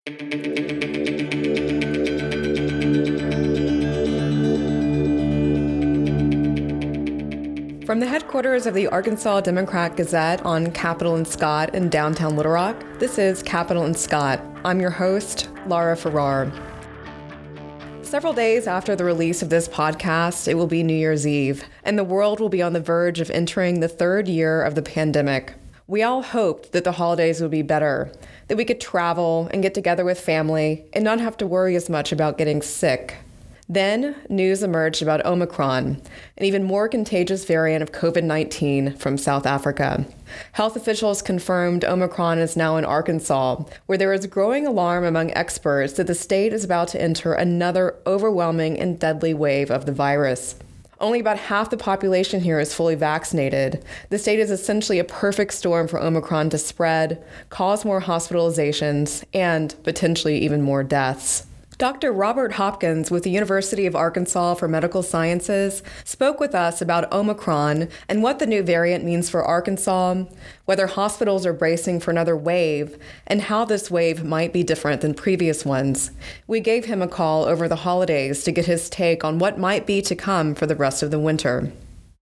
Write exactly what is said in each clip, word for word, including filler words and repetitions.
From the headquarters of the Arkansas Democrat-Gazette on Capitol and Scott in downtown Little Rock, this is Capitol and Scott. I'm your host, Lara Farrar. Several days after the release of this podcast, it will be New Year's Eve, and the world will be on the verge of entering the third year of the pandemic. We all hoped that the holidays would be better, that we could travel and get together with family and not have to worry as much about getting sick. Then, news emerged about Omicron, an even more contagious variant of covid nineteen from South Africa. Health officials confirmed Omicron is now in Arkansas, where there is growing alarm among experts that the state is about to enter another overwhelming and deadly wave of the virus. Only about half the population here is fully vaccinated. The state is essentially a perfect storm for Omicron to spread, cause more hospitalizations, and potentially even more deaths. Doctor Robert Hopkins with the University of Arkansas for Medical Sciences spoke with us about Omicron and what the new variant means for Arkansas, whether hospitals are bracing for another wave, and how this wave might be different than previous ones. We gave him a call over the holidays to get his take on what might be to come for the rest of the winter.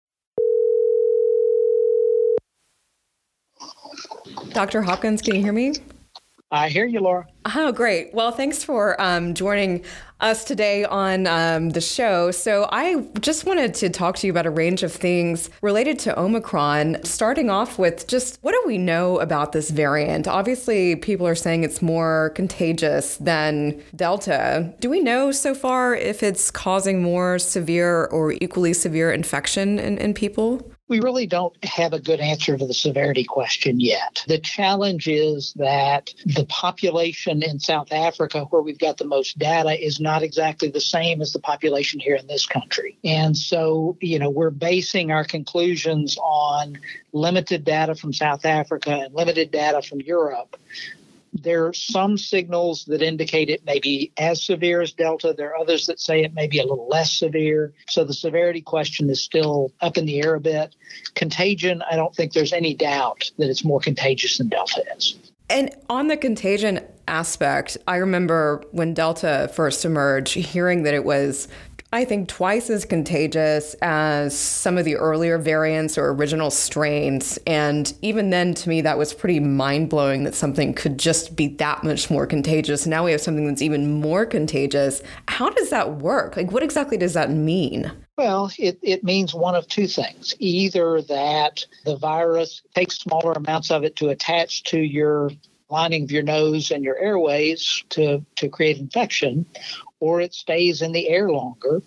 Doctor Hopkins, can you hear me? I hear you, Laura. Oh, great. Well, thanks for um, joining us today on um, the show. So I just wanted to talk to you about a range of things related to Omicron, starting off with just what do we know about this variant? Obviously, people are saying it's more contagious than Delta. Do we know so far if it's causing more severe or equally severe infection in, in people? We really don't have a good answer to the severity question yet. The challenge is that the population in South Africa, where we've got the most data, is not exactly the same as the population here in this country. And so, you know, we're basing our conclusions on limited data from South Africa and limited data from Europe. There are some signals that indicate it may be as severe as Delta. There are others that say it may be a little less severe. So the severity question is still up in the air a bit. Contagion, I don't think there's any doubt that it's more contagious than Delta is. And on the contagion aspect, I remember when Delta first emerged, hearing that it was, I think, twice as contagious as some of the earlier variants or original strains. And even then, to me, that was pretty mind-blowing that something could just be that much more contagious. Now we have something that's even more contagious. How does that work? Like, what exactly does that mean? Well, it, it means one of two things. Either that the virus takes smaller amounts of it to attach to your lining of your nose and your airways to, to create infection, or it stays in the air longer,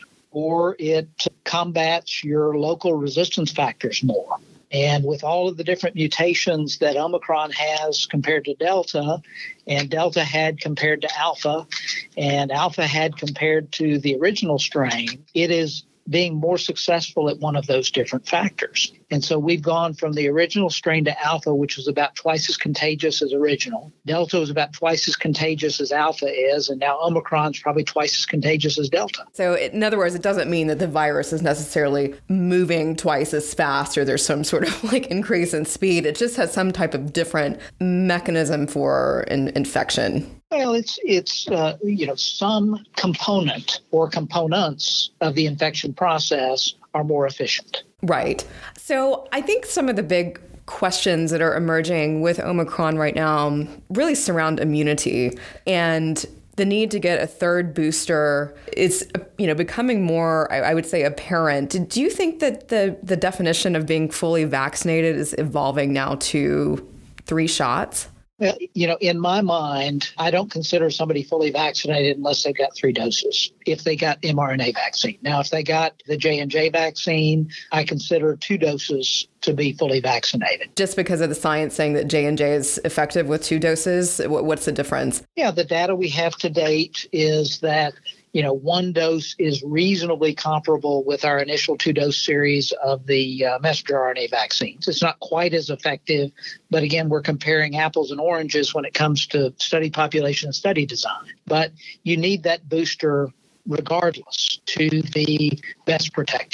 or it combats your local resistance factors more. And with all of the different mutations that Omicron has compared to Delta, and Delta had compared to Alpha, and Alpha had compared to the original strain, it is being more successful at one of those different factors. And so we've gone from the original strain to Alpha, which was about twice as contagious as original. Delta was about twice as contagious as Alpha is, and now Omicron's probably twice as contagious as Delta. So in other words, it doesn't mean that the virus is necessarily moving twice as fast or there's some sort of like increase in speed. It just has some type of different mechanism for in- infection. Well, it's, it's uh, you know, some component or components of the infection process are more efficient. Right. So I think some of the big questions that are emerging with Omicron right now really surround immunity, and the need to get a third booster is, you know, becoming more, I would say, apparent. Do you think that the, the definition of being fully vaccinated is evolving now to three shots? Well, you know, in my mind, I don't consider somebody fully vaccinated unless they've got three doses, if they got mRNA vaccine. Now, if they got the J and J vaccine, I consider two doses to be fully vaccinated. Just because of the science saying that J and J is effective with two doses, what's the difference? Yeah, the data we have to date is that you know, one dose is reasonably comparable with our initial two-dose series of the uh, messenger R N A vaccines. It's not quite as effective, but again, we're comparing apples and oranges when it comes to study population and study design. But you need that booster regardless to be best protected.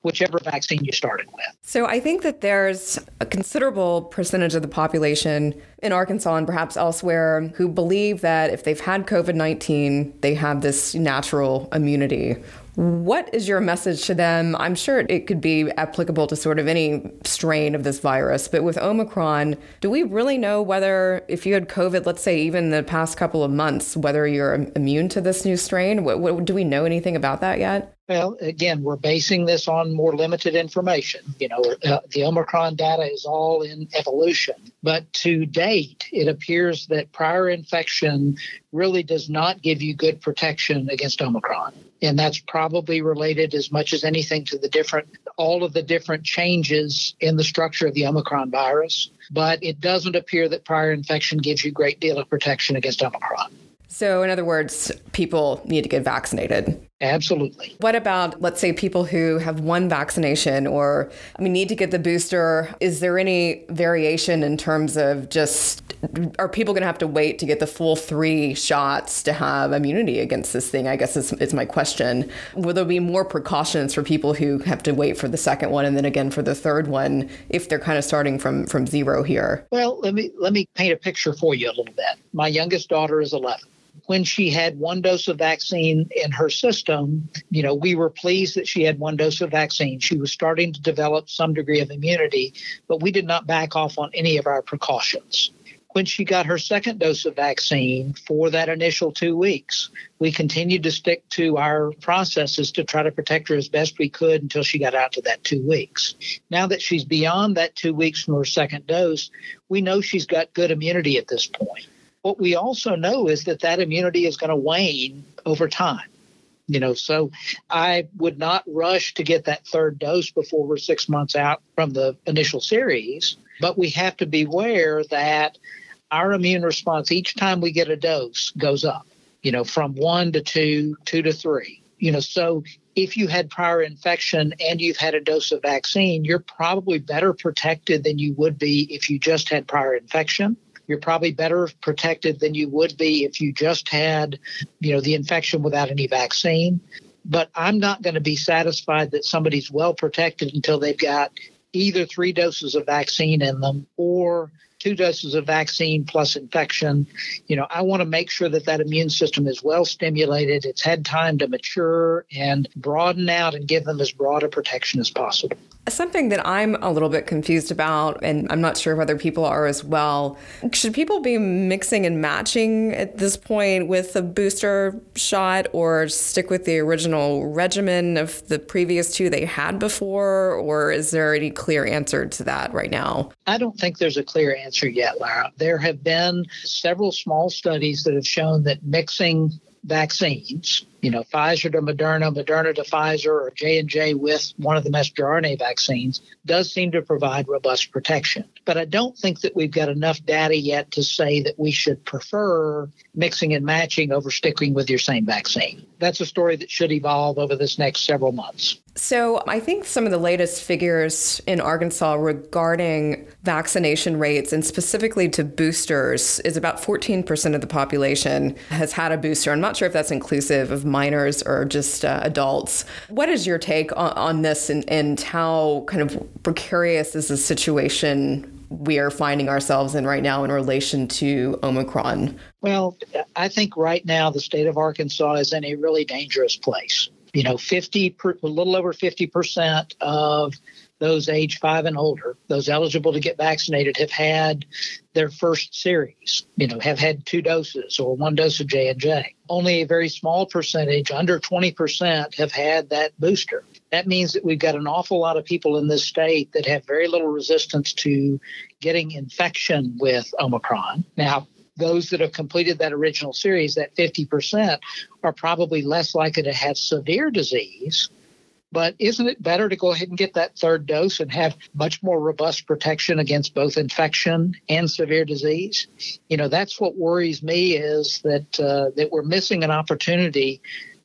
whichever vaccine you started with. So I think that there's a considerable percentage of the population in Arkansas and perhaps elsewhere who believe that if they've had COVID nineteen, they have this natural immunity. What is your message to them? I'm sure it could be applicable to sort of any strain of this virus, but with Omicron, do we really know whether if you had COVID, let's say even the past couple of months, whether you're immune to this new strain? What, what, do we know anything about that yet? Well, again, we're basing this on more limited information. You know, uh, the Omicron data is all in evolution. But to date, it appears that prior infection really does not give you good protection against Omicron. And that's probably related as much as anything to the different, all of the different changes in the structure of the Omicron virus. But it doesn't appear that prior infection gives you a great deal of protection against Omicron. So in other words, people need to get vaccinated. Absolutely. What about, let's say, people who have one vaccination or, I mean, need to get the booster? Is there any variation in terms of just, are people going to have to wait to get the full three shots to have immunity against this thing? I guess is, is my question. Will there be more precautions for people who have to wait for the second one and then again for the third one if they're kind of starting from, from zero here? Well, let me let me paint a picture for you a little bit. My youngest daughter is eleven. When she had one dose of vaccine in her system, you know, we were pleased that she had one dose of vaccine. She was starting to develop some degree of immunity, but we did not back off on any of our precautions. When she got her second dose of vaccine for that initial two weeks, we continued to stick to our processes to try to protect her as best we could until she got out to that two weeks. Now that she's beyond that two weeks from her second dose, we know she's got good immunity at this point. What we also know is that that immunity is going to wane over time. You know, so I would not rush to get that third dose before we're six months out from the initial series, but we have to beware that our immune response each time we get a dose goes up, you know, from one to two, two to three. You know, so if you had prior infection and you've had a dose of vaccine, you're probably better protected than you would be if you just had prior infection. You're probably better protected than you would be if you just had, you know, the infection without any vaccine. But I'm not going to be satisfied that somebody's well protected until they've got either three doses of vaccine in them or two doses of vaccine plus infection. You know, I want to make sure that that immune system is well stimulated. It's had time to mature and broaden out and give them as broad a protection as possible. Something that I'm a little bit confused about, and I'm not sure whether people are as well, should people be mixing and matching at this point with a booster shot or stick with the original regimen of the previous two they had before? Or is there any clear answer to that right now? I don't think there's a clear answer yet, Lara. There have been several small studies that have shown that mixing vaccines, you know, Pfizer to Moderna, Moderna to Pfizer, or J and J with one of the messenger R N A vaccines does seem to provide robust protection. But I don't think that we've got enough data yet to say that we should prefer mixing and matching over sticking with your same vaccine. That's a story that should evolve over this next several months. So I think some of the latest figures in Arkansas regarding vaccination rates and specifically to boosters is about fourteen percent of the population has had a booster. I'm not sure if that's inclusive of minors or just uh, adults. What is your take on, on this and, and how kind of precarious is the situation we are finding ourselves in right now in relation to Omicron? Well, I think right now the state of Arkansas is in a really dangerous place. You know, fifty per, a little over fifty percent of those age five and older, those eligible to get vaccinated, have had their first series, you know, have had two doses or one dose of J and J. Only a very small percentage, under twenty percent, have had that booster. That means that we've got an awful lot of people in this state that have very little resistance to getting infection with Omicron. Now, those that have completed that original series, that fifty percent, are probably less likely to have severe disease. But isn't it better to go ahead and get that third dose and have much more robust protection against both infection and severe disease? You know, that's what worries me, is that uh, that we're missing an opportunity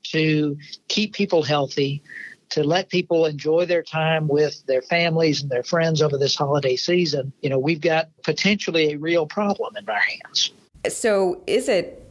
to keep people healthy, to let people enjoy their time with their families and their friends over this holiday season. You know, we've got potentially a real problem in our hands. So is it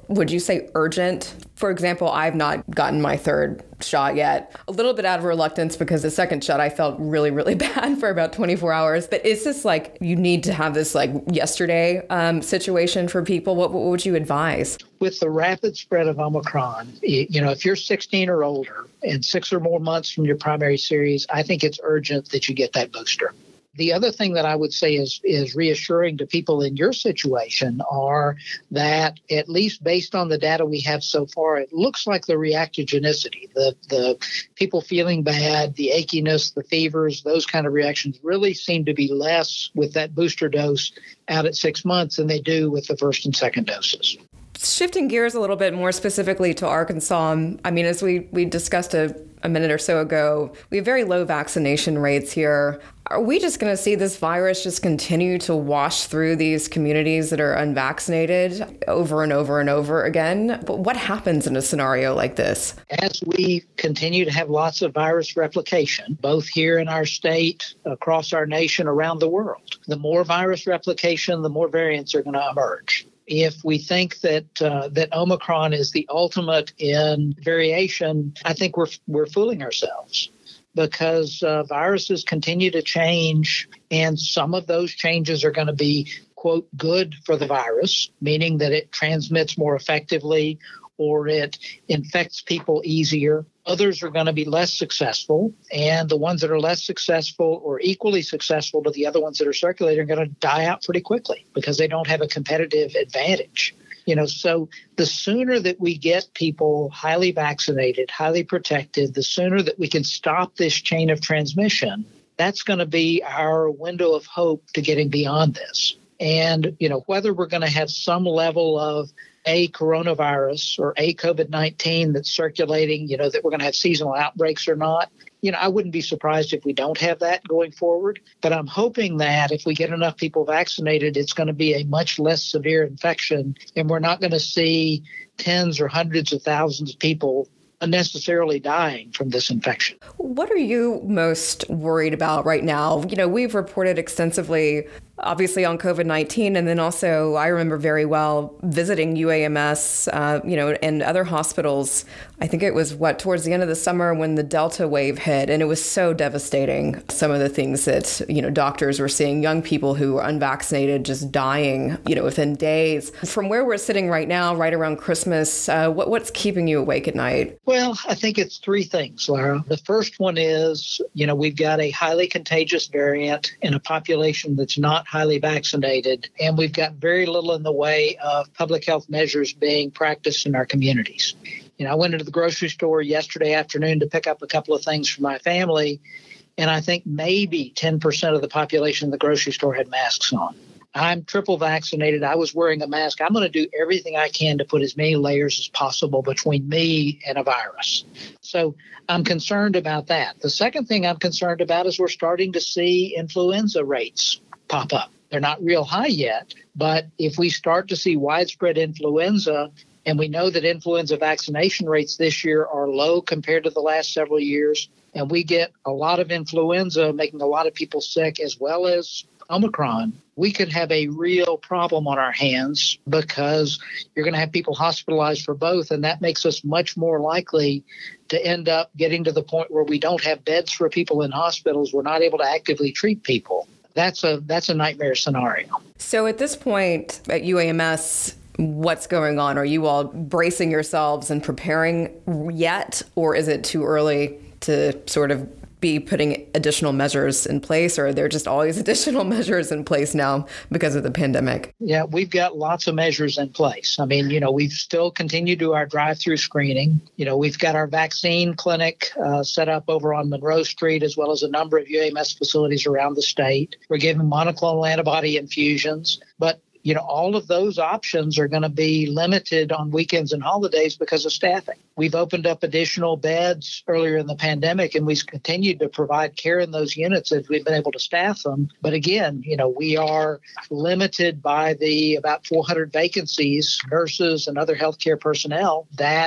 Would you say urgent? For example, I've not gotten my third shot yet. A little bit out of reluctance because the second shot I felt really, really bad for about twenty-four hours. But is this like you need to have this like yesterday um, situation for people? What, what would you advise? With the rapid spread of Omicron, you know, if you're sixteen or older and six or more months from your primary series, I think it's urgent that you get that booster. The other thing that I would say is is reassuring to people in your situation are that, at least based on the data we have so far, it looks like the reactogenicity, the, the people feeling bad, the achiness, the fevers, those kind of reactions really seem to be less with that booster dose out at six months than they do with the first and second doses. Shifting gears a little bit more specifically to Arkansas, I mean, as we, we discussed a, a minute or so ago, we have very low vaccination rates here. Are we just going to see this virus just continue to wash through these communities that are unvaccinated over and over and over again? But what happens in a scenario like this? As we continue to have lots of virus replication, both here in our state, across our nation, around the world, the more virus replication, the more variants are going to emerge. If we think that uh, that Omicron is the ultimate in variation, I think we're we're fooling ourselves, because uh, viruses continue to change, and some of those changes are going to be, quote, good for the virus, meaning that it transmits more effectively or it infects people easier. Others are going to be less successful, and the ones that are less successful or equally successful to the other ones that are circulating are going to die out pretty quickly because they don't have a competitive advantage. You know, so the sooner that we get people highly vaccinated, highly protected, the sooner that we can stop this chain of transmission, that's going to be our window of hope to getting beyond this. And, you know, whether we're going to have some level of a coronavirus or a COVID nineteen that's circulating, you know, that we're going to have seasonal outbreaks or not, you know, I wouldn't be surprised if we don't have that going forward. But I'm hoping that if we get enough people vaccinated, it's going to be a much less severe infection, and we're not going to see tens or hundreds of thousands of people unnecessarily dying from this infection. What are you most worried about right now? You know, we've reported extensively, obviously, on COVID nineteen, and then also I remember very well visiting U A M S, uh, you know, and other hospitals. I think it was, what, towards the end of the summer when the Delta wave hit, and it was so devastating. Some of the things that, you know, doctors were seeing, young people who were unvaccinated just dying, you know, within days. From where we're sitting right now, right around Christmas, uh, what, what's keeping you awake at night? Well, I think it's three things, Lara. The first one is, you know, we've got a highly contagious variant in a population that's not highly vaccinated, and we've got very little in the way of public health measures being practiced in our communities. You know, I went into the grocery store yesterday afternoon to pick up a couple of things for my family, and I think maybe ten percent of the population in the grocery store had masks on. I'm triple vaccinated. I was wearing a mask. I'm going to do everything I can to put as many layers as possible between me and a virus. So I'm concerned about that. The second thing I'm concerned about is we're starting to see influenza rates pop up. They're not real high yet, but if we start to see widespread influenza, and we know that influenza vaccination rates this year are low compared to the last several years, and we get a lot of influenza making a lot of people sick as well as Omicron, we could have a real problem on our hands, because you're going to have people hospitalized for both, and that makes us much more likely to end up getting to the point where we don't have beds for people in hospitals. We're not able to actively treat people. That's a that's a nightmare scenario. So at this point at U A M S, what's going on? Are you all bracing yourselves and preparing yet, or is it too early to sort of be putting additional measures in place, or are there just always additional measures in place now because of the pandemic? Yeah, we've got lots of measures in place. I mean, you know, we've still continued to do our drive-through screening. You know, we've got our vaccine clinic uh, set up over on Monroe Street, as well as a number of U A M S facilities around the state. We're giving monoclonal antibody infusions, but you know, all of those options are going to be limited on weekends and holidays because of staffing. We've opened up additional beds earlier in the pandemic, and we've continued to provide care in those units as we've been able to staff them. But again, you know, we are limited by the about four hundred vacancies, nurses and other healthcare personnel that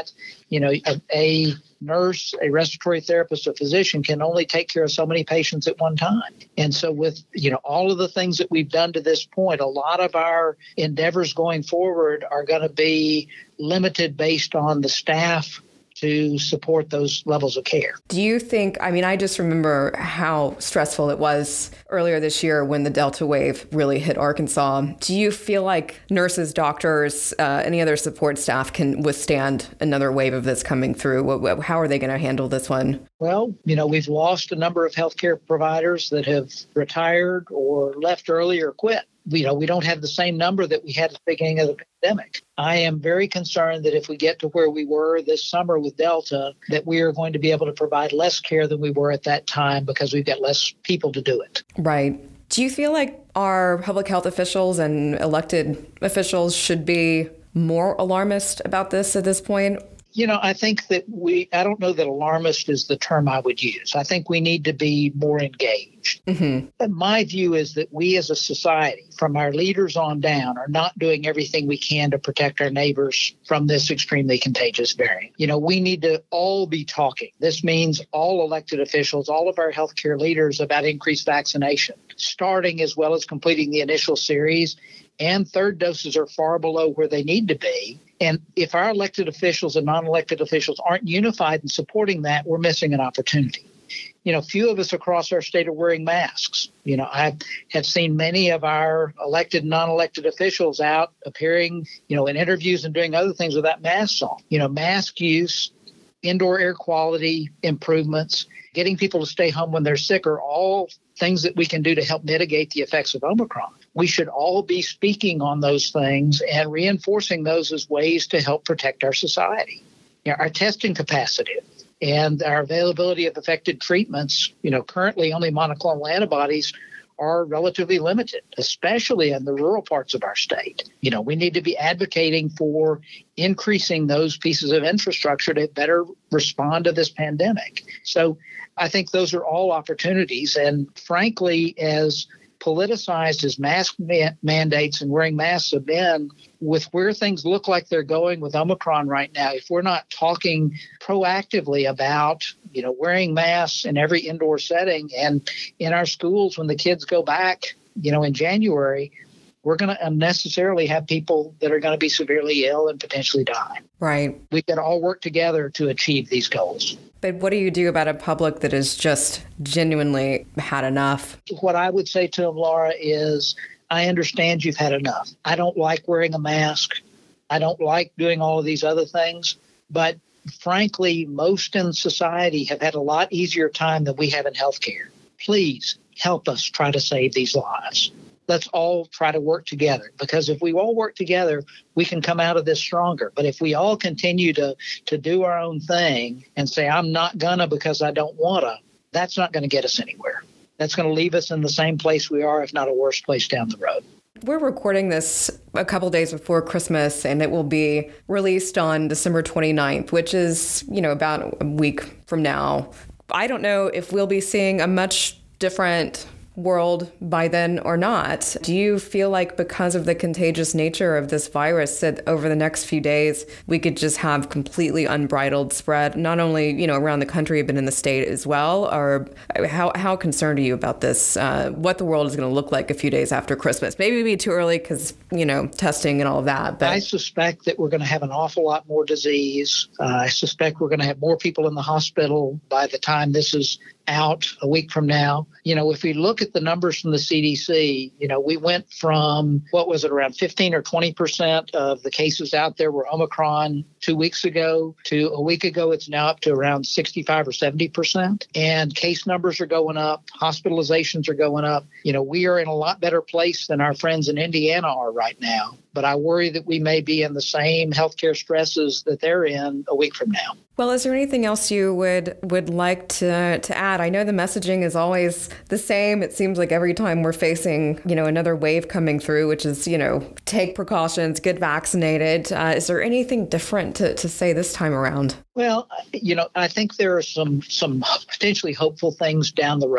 You know, a, a nurse, a respiratory therapist, a physician can only take care of so many patients at one time. And so with, you know, all of the things that we've done to this point, a lot of our endeavors going forward are going to be limited based on the staff to support those levels of care. Do you think, I mean, I just remember how stressful it was earlier this year when the Delta wave really hit Arkansas. Do you feel like nurses, doctors, uh, any other support staff can withstand another wave of this coming through? How are they going to handle this one? Well, you know, we've lost a number of healthcare providers that have retired or left early or quit. You know, we don't have the same number that we had at the beginning of the pandemic. I am very concerned that if we get to where we were this summer with Delta, that we are going to be able to provide less care than we were at that time because we've got less people to do it. Right. Do you feel like our public health officials and elected officials should be more alarmist about this at this point? You know, I think that we, I don't know that alarmist is the term I would use. I think we need to be more engaged. Mm-hmm. But my view is that we as a society, from our leaders on down, are not doing everything we can to protect our neighbors from this extremely contagious variant. You know, we need to all be talking. This means all elected officials, all of our healthcare leaders about increased vaccination, starting as well as completing the initial series. And third doses are far below where they need to be. And if our elected officials and non-elected officials aren't unified in supporting that, we're missing an opportunity. You know, few of us across our state are wearing masks. You know, I have seen many of our elected and non-elected officials out appearing, you know, in interviews and doing other things without masks on. You know, mask use, indoor air quality improvements, getting people to stay home when they're sick are all things that we can do to help mitigate the effects of Omicron. We should all be speaking on those things and reinforcing those as ways to help protect our society. You know, our testing capacity and our availability of effective treatments, you know, currently only monoclonal antibodies are relatively limited, especially in the rural parts of our state. You know, we need to be advocating for increasing those pieces of infrastructure to better respond to this pandemic. So I think those are all opportunities. And frankly, as politicized as mask ma- mandates and wearing masks have been, with where things look like they're going with Omicron right now, if we're not talking proactively about, you know, wearing masks in every indoor setting and in our schools when the kids go back, you know, in January, we're going to unnecessarily have people that are going to be severely ill and potentially die. Right. We can all work together to achieve these goals. But what do you do about a public that has just genuinely had enough? What I would say to them, Laura, is I understand you've had enough. I don't like wearing a mask. I don't like doing all of these other things. But frankly, most in society have had a lot easier time than we have in healthcare. Please help us try to save these lives. Let's all try to work together, because if we all work together, we can come out of this stronger. But if we all continue to, to do our own thing and say, I'm not gonna because I don't wanna, that's not going to get us anywhere. That's going to leave us in the same place we are, if not a worse place down the road. We're recording this a couple days before Christmas, and it will be released on December twenty-ninth, which is, you know, about a week from now. I don't know if we'll be seeing a much different world by then or not. Do you feel like because of the contagious nature of this virus that over the next few days we could just have completely unbridled spread, not only, you know, around the country but in the state as well? Or how how concerned are you about this, uh, what the world is going to look like a few days after Christmas? Maybe it'd be too early because, you know, testing and all of that. But I suspect that we're going to have an awful lot more disease. Uh, I suspect we're going to have more people in the hospital by the time this is out a week from now. You know, if we look at the numbers from the C D C, you know, we went from, what was it, around fifteen or twenty percent of the cases out there were Omicron two weeks ago to a week ago. It's now up to around sixty-five or seventy percent. And case numbers are going up. Hospitalizations are going up. You know, we are in a lot better place than our friends in Indiana are right now. But I worry that we may be in the same healthcare stresses that they're in a week from now. Well, is there anything else you would would like to to add? I know the messaging is always the same. It seems like every time we're facing, you know, another wave coming through, which is, you know, take precautions, get vaccinated. Uh, is there anything different to, to say this time around? Well, you know, I think there are some some potentially hopeful things down the road.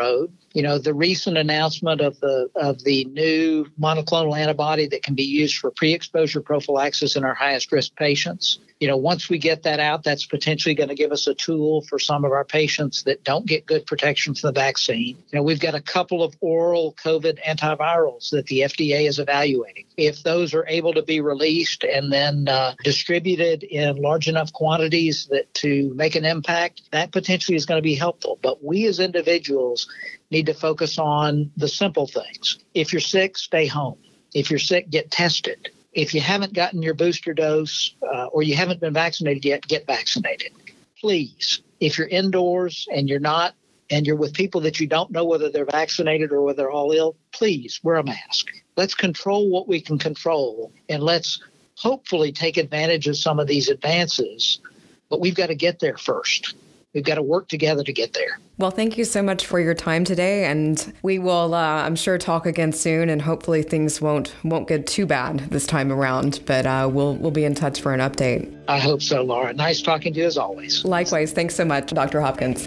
You know, the recent announcement of the of the new monoclonal antibody that can be used for pre-exposure prophylaxis in our highest risk patients. You know, once we get that out, that's potentially going to give us a tool for some of our patients that don't get good protection from the vaccine. You know, we've got a couple of oral COVID antivirals that the F D A is evaluating. If those are able to be released and then uh, distributed in large enough quantities that to make an impact, that potentially is going to be helpful. But we as individuals need to focus on the simple things. If you're sick, stay home. If you're sick, get tested. If you haven't gotten your booster dose uh, or you haven't been vaccinated yet, get vaccinated. Please, if you're indoors and you're not, and you're with people that you don't know whether they're vaccinated or whether they're all ill, please wear a mask. Let's control what we can control, and let's hopefully take advantage of some of these advances. But we've got to get there first. We've got to work together to get there. Well, thank you so much for your time today, and we will, uh, I'm sure, talk again soon, and hopefully things won't won't get too bad this time around. But uh, we'll we'll be in touch for an update. I hope so, Laura. Nice talking to you as always. Likewise. Thanks so much, Doctor Hopkins.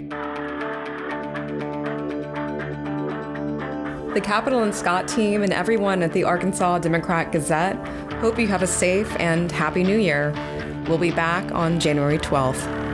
The Capitol and Scott team and everyone at the Arkansas Democrat-Gazette hope you have a safe and happy New Year. We'll be back on January twelfth.